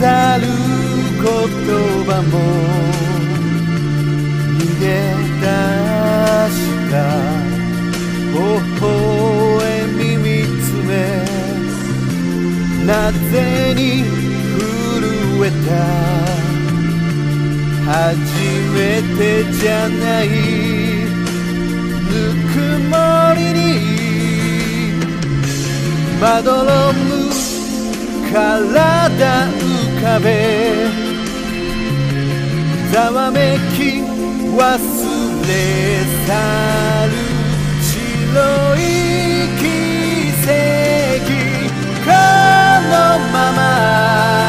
たる言葉も逃げ出した微笑み見つめなぜに震えた初めてじゃないぬくもりにまどろむ体浮かべざわめき忘れ去る白い奇跡このまま